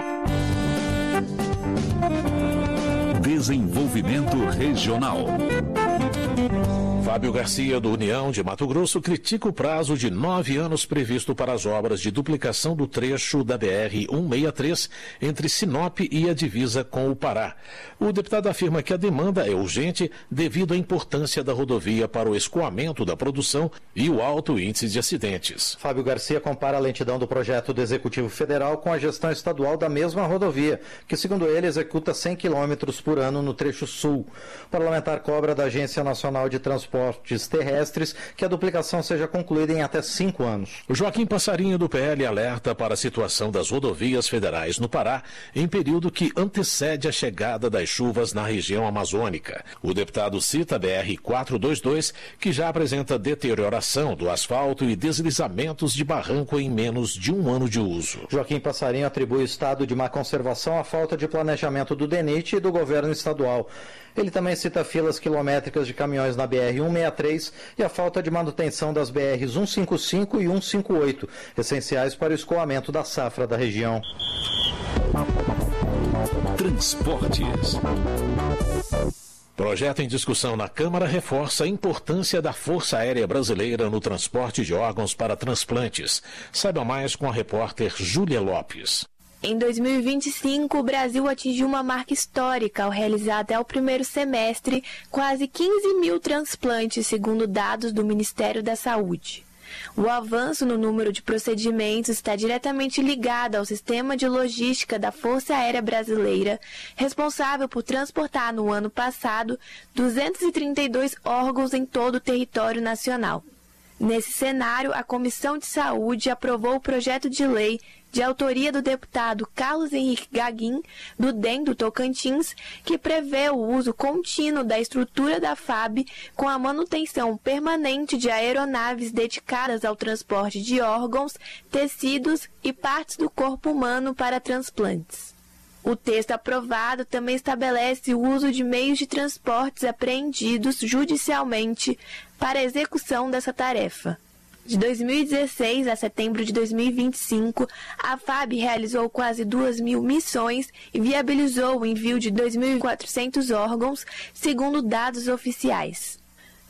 Desenvolvimento Regional. Fábio Garcia, do União de Mato Grosso, critica o prazo de 9 anos previsto para as obras de duplicação do trecho da BR-163 entre Sinop e a divisa com o Pará. O deputado afirma que a demanda é urgente devido à importância da rodovia para o escoamento da produção e o alto índice de acidentes. Fábio Garcia compara a lentidão do projeto do Executivo Federal com a gestão estadual da mesma rodovia, que, segundo ele, executa 100 km por ano no trecho sul. O parlamentar cobra da Agência Nacional de Transportes Terrestres que a duplicação seja concluída em até 5 anos. O Joaquim Passarinho, do PL, alerta para a situação das rodovias federais no Pará em período que antecede a chegada das chuvas na região amazônica. O deputado cita a BR-422, que já apresenta deterioração do asfalto e deslizamentos de barranco em menos de um ano de uso. Joaquim Passarinho atribui o estado de má conservação à falta de planejamento do DENIT e do governo estadual. Ele também cita filas quilométricas de caminhões na BR-163 e a falta de manutenção das BRs 155 e 158, essenciais para o escoamento da safra da região. Transportes. Projeto em discussão na Câmara reforça a importância da Força Aérea Brasileira no transporte de órgãos para transplantes. Saiba mais com a repórter Júlia Lopes. Em 2025, o Brasil atingiu uma marca histórica ao realizar até o primeiro semestre quase 15 mil transplantes, segundo dados do Ministério da Saúde. O avanço no número de procedimentos está diretamente ligado ao sistema de logística da Força Aérea Brasileira, responsável por transportar no ano passado 232 órgãos em todo o território nacional. Nesse cenário, a Comissão de Saúde aprovou o projeto de lei de autoria do deputado Carlos Henrique Gaguin, do DEM do Tocantins, que prevê o uso contínuo da estrutura da FAB com a manutenção permanente de aeronaves dedicadas ao transporte de órgãos, tecidos e partes do corpo humano para transplantes. O texto aprovado também estabelece o uso de meios de transportes apreendidos judicialmente para a execução dessa tarefa. De 2016 a setembro de 2025, a FAB realizou quase 2.000 missões e viabilizou o envio de 2.400 órgãos, segundo dados oficiais.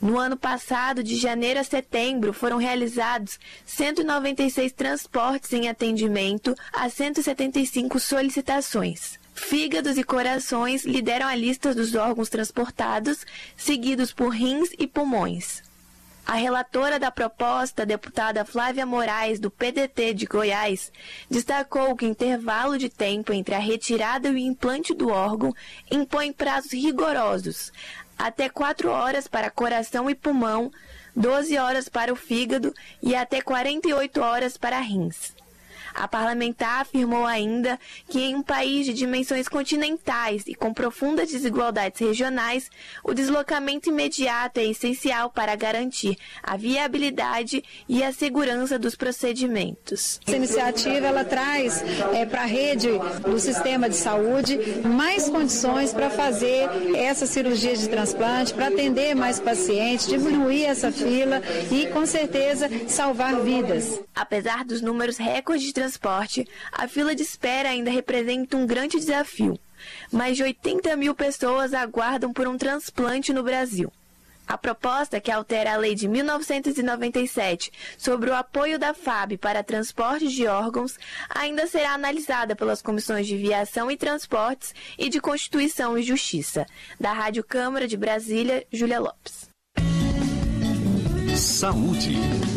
No ano passado, de janeiro a setembro, foram realizados 196 transportes em atendimento a 175 solicitações. Fígados e corações lideram a lista dos órgãos transportados, seguidos por rins e pulmões. A relatora da proposta, a deputada Flávia Moraes, do PDT de Goiás, destacou que o intervalo de tempo entre a retirada e o implante do órgão impõe prazos rigorosos, até 4 horas para coração e pulmão, 12 horas para o fígado e até 48 horas para rins. A parlamentar afirmou ainda que em um país de dimensões continentais e com profundas desigualdades regionais, o deslocamento imediato é essencial para garantir a viabilidade e a segurança dos procedimentos. Essa iniciativa ela traz para a rede do sistema de saúde mais condições para fazer essa cirurgia de transplante, para atender mais pacientes, diminuir essa fila e, com certeza, salvar vidas. Apesar dos números recordes de transporte, a fila de espera ainda representa um grande desafio. Mais de 80 mil pessoas aguardam por um transplante no Brasil. A proposta, que altera a lei de 1997 sobre o apoio da FAB para transporte de órgãos, ainda será analisada pelas comissões de Viação e Transportes e de Constituição e Justiça. Da Rádio Câmara de Brasília, Júlia Lopes. Saúde.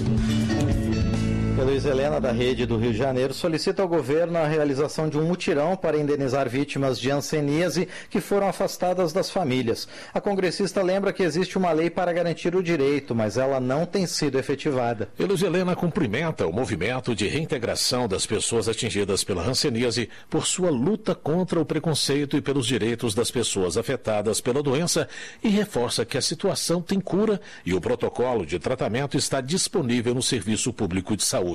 A Luiz Helena, da Rede do Rio de Janeiro, solicita ao governo a realização de um mutirão para indenizar vítimas de hanseníase que foram afastadas das famílias. A congressista lembra que existe uma lei para garantir o direito, mas ela não tem sido efetivada. Luiz Helena cumprimenta o movimento de reintegração das pessoas atingidas pela hanseníase por sua luta contra o preconceito e pelos direitos das pessoas afetadas pela doença e reforça que a situação tem cura e o protocolo de tratamento está disponível no Serviço Público de Saúde.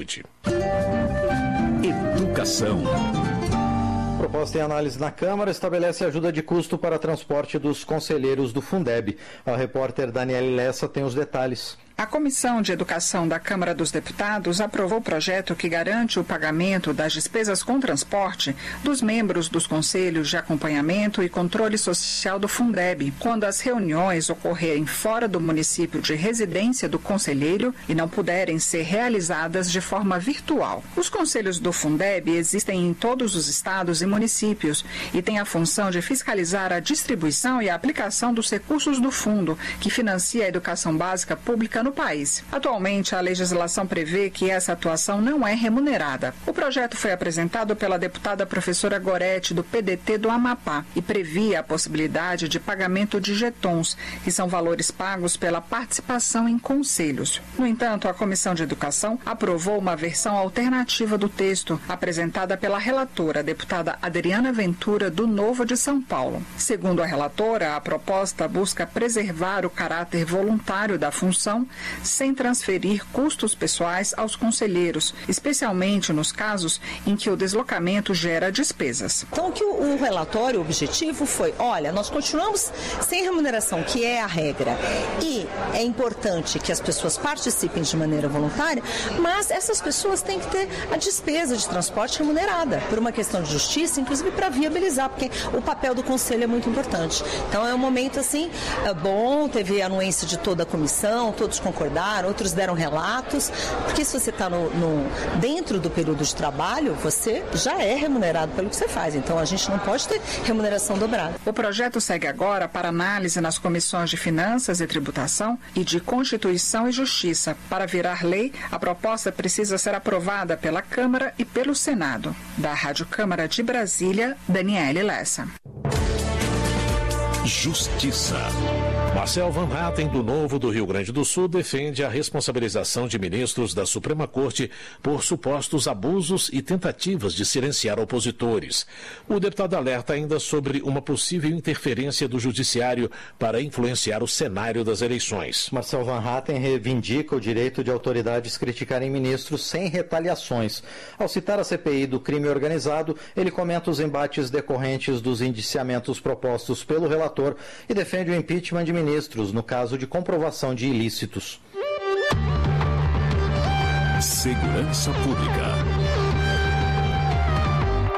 Educação. Proposta em análise na Câmara estabelece ajuda de custo para transporte dos conselheiros do Fundeb. A repórter Daniele Lessa tem os detalhes. A Comissão de Educação da Câmara dos Deputados aprovou o projeto que garante o pagamento das despesas com transporte dos membros dos Conselhos de Acompanhamento e Controle Social do Fundeb, quando as reuniões ocorrerem fora do município de residência do conselheiro e não puderem ser realizadas de forma virtual. Os conselhos do Fundeb existem em todos os estados e municípios e têm a função de fiscalizar a distribuição e a aplicação dos recursos do fundo, que financia a educação básica pública no país. Atualmente, a legislação prevê que essa atuação não é remunerada. O projeto foi apresentado pela deputada professora Gorete, do PDT do Amapá, e previa a possibilidade de pagamento de jetons, que são valores pagos pela participação em conselhos. No entanto, a Comissão de Educação aprovou uma versão alternativa do texto, apresentada pela relatora, a deputada Adriana Ventura, do Novo de São Paulo. Segundo a relatora, a proposta busca preservar o caráter voluntário da função, sem transferir custos pessoais aos conselheiros, especialmente nos casos em que o deslocamento gera despesas. Então, o que o relatório, o objetivo foi, olha, nós continuamos sem remuneração, que é a regra, e é importante que as pessoas participem de maneira voluntária, mas essas pessoas têm que ter a despesa de transporte remunerada, por uma questão de justiça, inclusive para viabilizar, porque o papel do conselho é muito importante. Então, é um momento, assim, bom, teve a anuência de toda a comissão, todos concordaram, outros deram relatos, porque se você está dentro do período de trabalho, você já é remunerado pelo que você faz, então a gente não pode ter remuneração dobrada. O projeto segue agora para análise nas comissões de Finanças e Tributação e de Constituição e Justiça. Para virar lei, a proposta precisa ser aprovada pela Câmara e pelo Senado. Da Rádio Câmara de Brasília, Daniele Lessa. Justiça. Marcel Van Hatten, do Novo do Rio Grande do Sul, defende a responsabilização de ministros da Suprema Corte por supostos abusos e tentativas de silenciar opositores. O deputado alerta ainda sobre uma possível interferência do Judiciário para influenciar o cenário das eleições. Marcel Van Hatten reivindica o direito de autoridades criticarem ministros sem retaliações. Ao citar a CPI do crime organizado, ele comenta os embates decorrentes dos indiciamentos propostos pelo relator e defende o impeachment de ministros no caso de comprovação de ilícitos. Segurança Pública.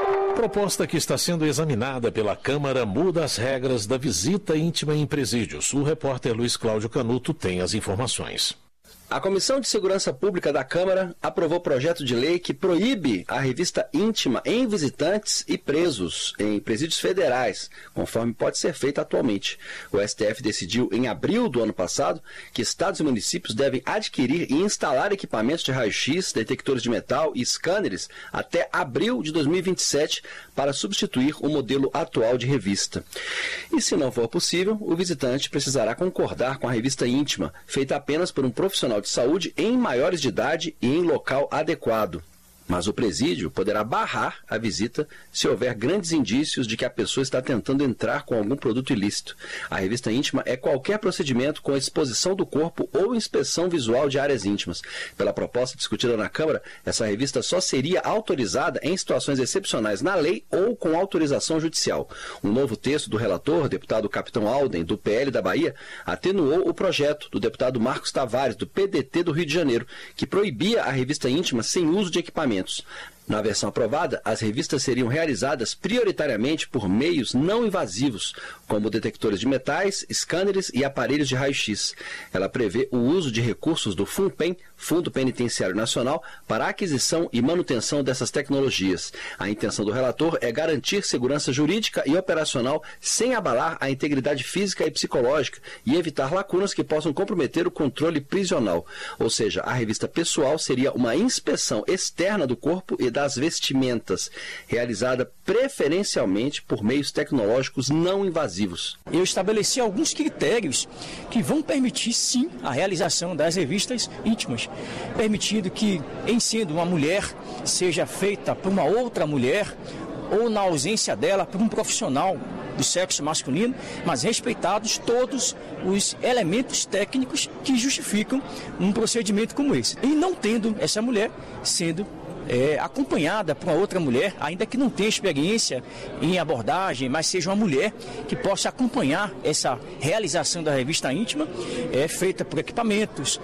Proposta que está sendo examinada pela Câmara muda as regras da visita íntima em presídios. O repórter Luiz Cláudio Canuto tem as informações. A Comissão de Segurança Pública da Câmara aprovou projeto de lei que proíbe a revista íntima em visitantes e presos em presídios federais, conforme pode ser feito atualmente. O STF decidiu em abril do ano passado que estados e municípios devem adquirir e instalar equipamentos de raio-x, detectores de metal e scanners até abril de 2027 para substituir o modelo atual de revista. E se não for possível, o visitante precisará concordar com a revista íntima, feita apenas por um profissional de saúde em maiores de idade e em local adequado. Mas o presídio poderá barrar a visita se houver grandes indícios de que a pessoa está tentando entrar com algum produto ilícito. A revista íntima é qualquer procedimento com exposição do corpo ou inspeção visual de áreas íntimas. Pela proposta discutida na Câmara, essa revista só seria autorizada em situações excepcionais na lei ou com autorização judicial. Um novo texto do relator, deputado Capitão Alden, do PL da Bahia, atenuou o projeto do deputado Marcos Tavares, do PDT do Rio de Janeiro, que proibia a revista íntima sem uso de equipamentos. Na versão aprovada, as revistas seriam realizadas prioritariamente por meios não invasivos, como detectores de metais, scanners e aparelhos de raio-x. Ela prevê o uso de recursos do FUNPEN, Fundo Penitenciário Nacional, para a aquisição e manutenção dessas tecnologias. A intenção do relator é garantir segurança jurídica e operacional sem abalar a integridade física e psicológica e evitar lacunas que possam comprometer o controle prisional. Ou seja, a revista pessoal seria uma inspeção externa do corpo e das vestimentas, realizada preferencialmente por meios tecnológicos não invasivos. Eu estabeleci alguns critérios que vão permitir, sim, a realização das revistas íntimas, permitindo que, em sendo uma mulher, seja feita por uma outra mulher ou, na ausência dela, por um profissional do sexo masculino, mas respeitados todos os elementos técnicos que justificam um procedimento como esse. E não tendo essa mulher sendo acompanhada por uma outra mulher, ainda que não tenha experiência em abordagem, mas seja uma mulher que possa acompanhar essa realização da revista íntima, feita por equipamentos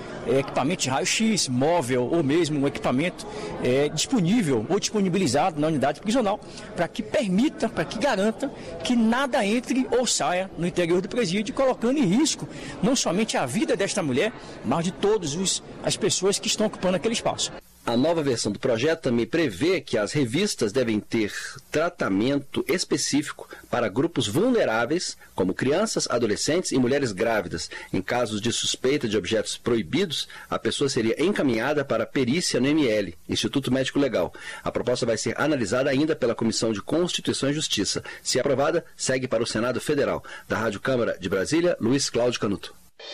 de raio-x, móvel ou mesmo um equipamento disponível ou disponibilizado na unidade prisional, para que permita, para que garanta que nada entre ou saia no interior do presídio, colocando em risco não somente a vida desta mulher, mas de todas as pessoas que estão ocupando aquele espaço. A nova versão do projeto também prevê que as revistas devem ter tratamento específico para grupos vulneráveis, como crianças, adolescentes e mulheres grávidas. Em casos de suspeita de objetos proibidos, a pessoa seria encaminhada para perícia no ML, Instituto Médico Legal. A proposta vai ser analisada ainda pela Comissão de Constituição e Justiça. Se aprovada, segue para o Senado Federal. Da Rádio Câmara de Brasília, Luiz Cláudio Canuto.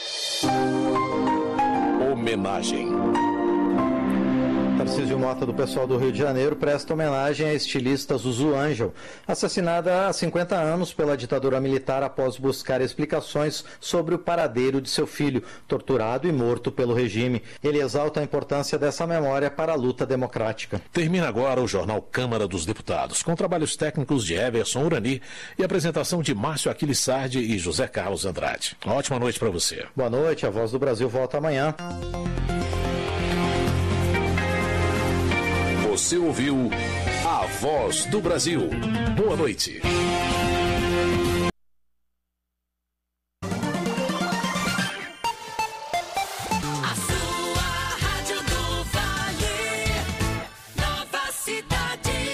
Homenagem. Tarcísio Mota, do pessoal do Rio de Janeiro, presta homenagem à estilista Zuzu Angel, assassinada há 50 anos pela ditadura militar após buscar explicações sobre o paradeiro de seu filho, torturado e morto pelo regime. Ele exalta a importância dessa memória para a luta democrática. Termina agora o jornal Câmara dos Deputados, com trabalhos técnicos de Everson Urani e apresentação de Márcio Aquiles Sardi e José Carlos Andrade. Uma ótima noite para você. Boa noite, a Voz do Brasil volta amanhã. Você ouviu A Voz do Brasil. Boa noite. A sua Rádio do Vale, Nova Cidade.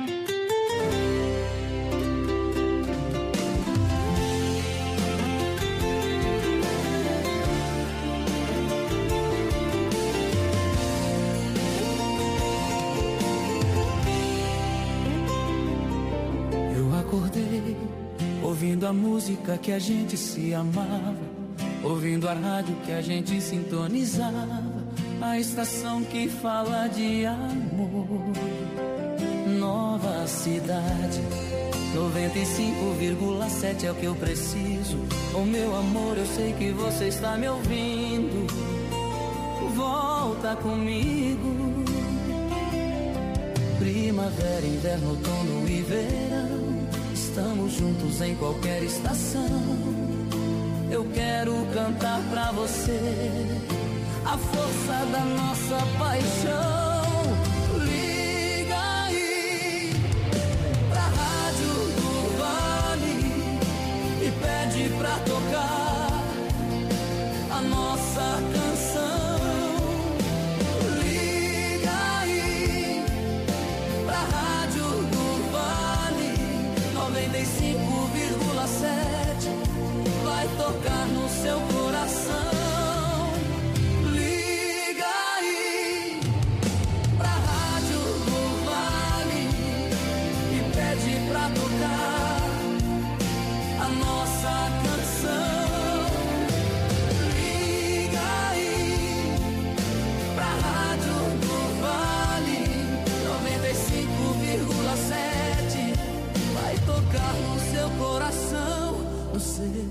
Acordei, ouvindo a música que a gente se amava, ouvindo a rádio que a gente sintonizava, a estação que fala de amor. Nova Cidade, 95,7 é o que eu preciso. O meu amor, eu sei que você está me ouvindo. Volta comigo. Primavera, inverno, outono e verão, estamos juntos em qualquer estação. Eu quero cantar pra você a força da nossa paixão. Liga aí pra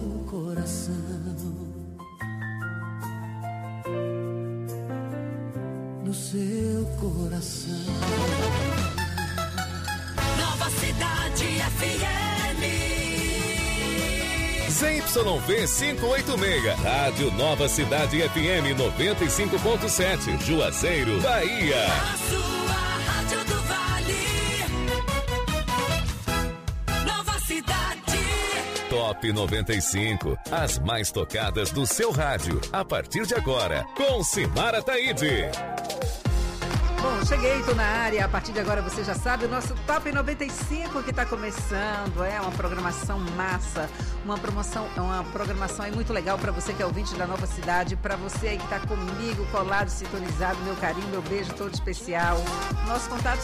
seu coração, no seu coração. Nova Cidade FM. ZYV 586, Rádio Nova Cidade FM 95.7, Juazeiro, Bahia. A sua Rádio do Vale. Nova Cidade. Top 95, as mais tocadas do seu rádio, a partir de agora, com Simara Taide. Bom, cheguei, tô na área. A partir de agora você já sabe, o nosso Top 95 que tá começando. É uma programação massa, uma programação aí muito legal para você que é ouvinte da Nova Cidade, para você aí que tá comigo, colado, sintonizado. Meu carinho, meu beijo todo especial. Nosso contato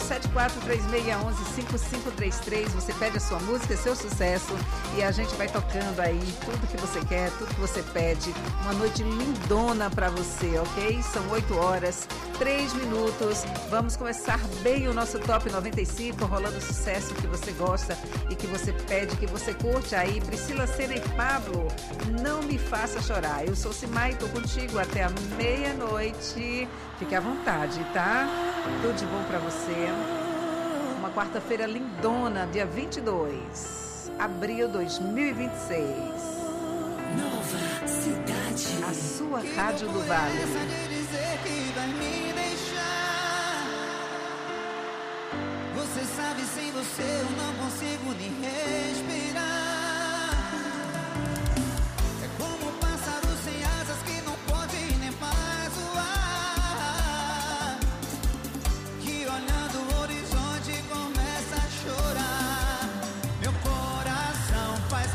7436115533. Você pede a sua música, seu sucesso, e a gente vai tocando aí tudo que você quer, tudo que você pede. Uma noite lindona para você, ok? São 8 horas, 3 minutos. Vamos começar bem o nosso Top 95, rolando sucesso que você gosta e que você pede, que você curte aí. Priscila Sena e Pablo, Não Me Faça Chorar. Eu sou Simai, tô contigo até a meia-noite. Fique à vontade, tá? Tudo de bom pra você. Uma quarta-feira lindona, dia 22, abril 2026. Nova Cidade. A sua Rádio do Vale. Você sabe, sem você eu não consigo nem respirar. É como um pássaro sem asas que não pode nem mais voar, que olhando o horizonte começa a chorar. Meu coração faz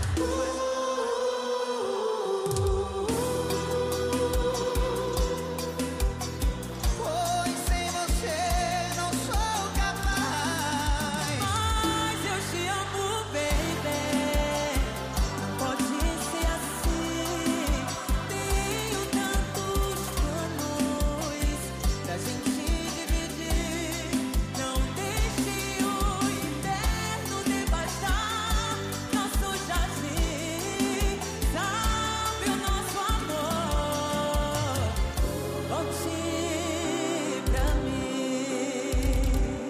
pois sem você não sou capaz. Mas eu te amo, baby. Pode ser assim. Tenho tantos planos pra gente dividir. Não deixe o inverno devastar nosso jardim. Sabe o nosso amor? Volte pra mim.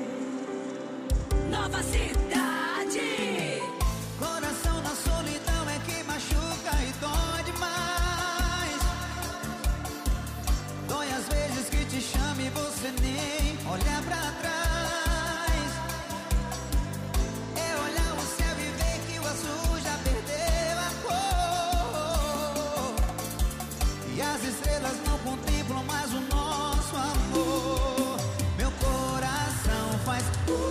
Nova Cidade. Coração na solidão é que machuca e dói demais. Dói às vezes que te chama e você nem olha pra trás. É olhar o céu e ver que o azul já perdeu a cor. E as estrelas não contemplam mais o nosso amor. Meu coração faz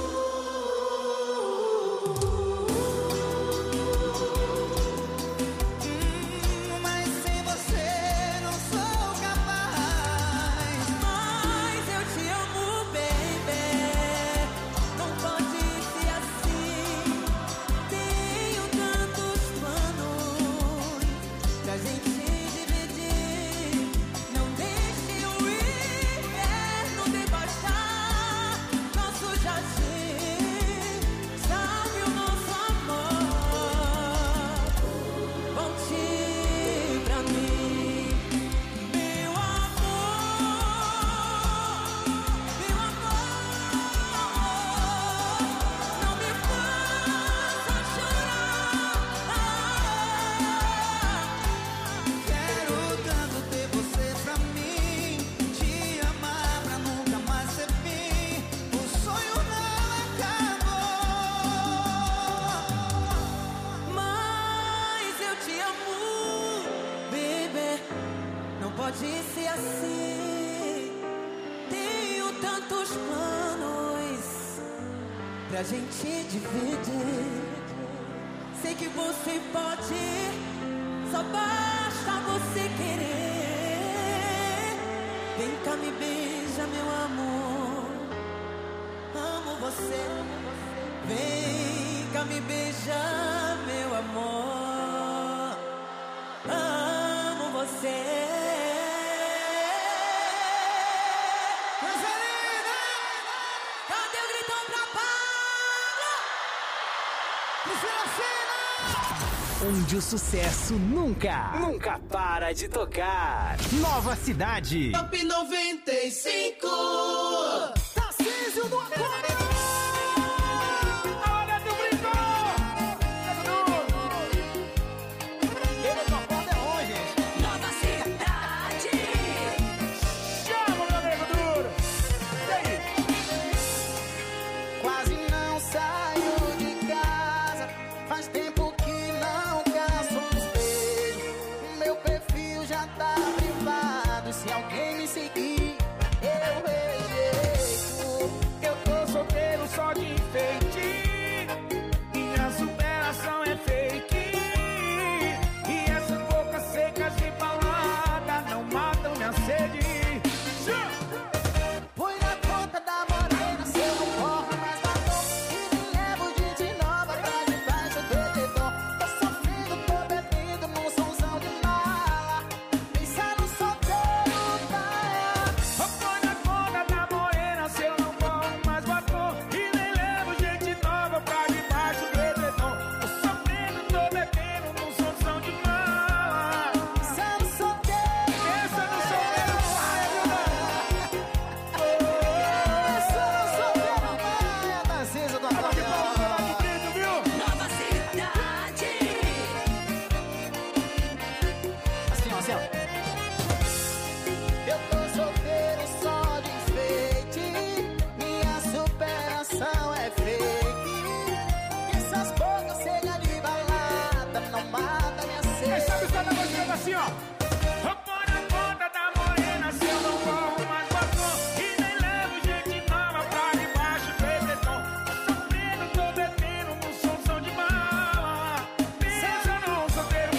mas sem você não sou capaz. Mas eu te amo, baby. Não pode ser assim. Tenho tantos planos pra gente dividir. Não deixe o inverno debaixar nosso jardim. Salve o nosso amor. Volte pra mim, meu amor, meu amor. Não me faça chorar. Quero tanto ter você pra mim, te amar pra nunca mais ser fim. O sonho não acabou. Mas eu te amo, baby. Não pode ser assim. Tenho tantos planos pra gente dividir. Sei que você pode, só basta você querer. Vem cá, me beija, meu amor. Amo você. Vem cá, me beija, meu amor. Amo você. Angelina, cadê o gritão pra Paula? Priscila Sena. onde o sucesso nunca para de tocar. Nova Cidade. Top 95. Tarcísio do Acordeon. Assim, ó. Vou pôr na conta da morena se eu não corro mais batom. E nem levo gente nova pra debaixo do edredom. Tô sofrendo, tô bebendo num somzão de mala. Pensa num solteiro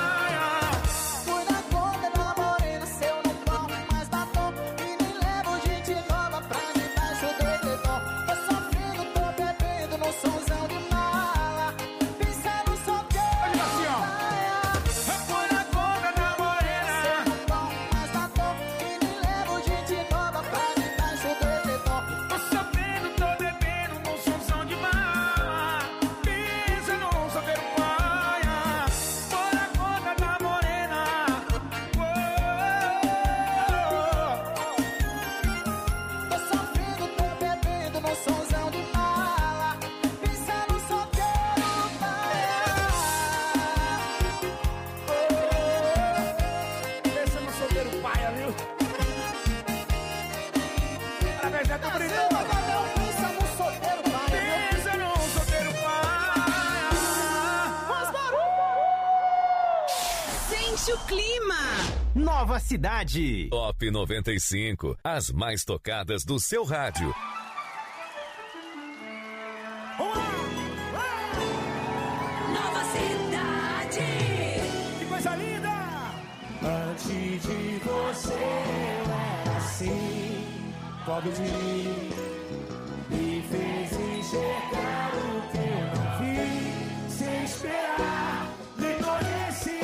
paia. Pôr na conta da morena se eu não corro mais batom. E nem levo gente nova pra debaixo do edredom. Tô sofrendo, tô bebendo num somzão de mala. Pensa num solteiro paia. O clima. Nova Cidade. Top 95. As mais tocadas do seu rádio. Nova Cidade. Que coisa linda. Antes de você eu era assim, pobre de mim, me fez enxergar o que eu não vi, sem esperar, me conheci.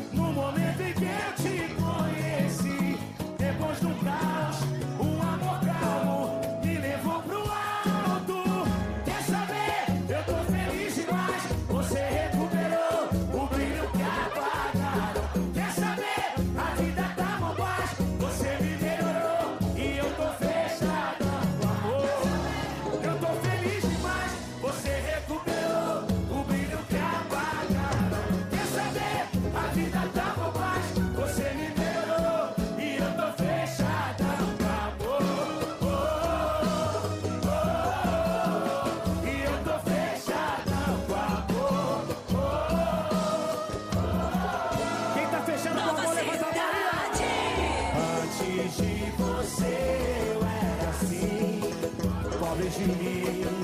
Depois do caos, um amor calmo me levou pro alto. Quer saber? Eu tô feliz demais. Você recuperou o brilho que apagaram. Quer saber? A vida tá bombaz. Você me melhorou e eu tô fechado com amor. Eu tô feliz demais. Você recuperou o brilho que apagaram. Quer saber? A vida tá bombaz. Você me melhorou e eu tô fechada com amor. E eu tô fechada com amor. Quem tá fechando com amor, levanta a mão. Antes de você eu era assim, pobre de mim.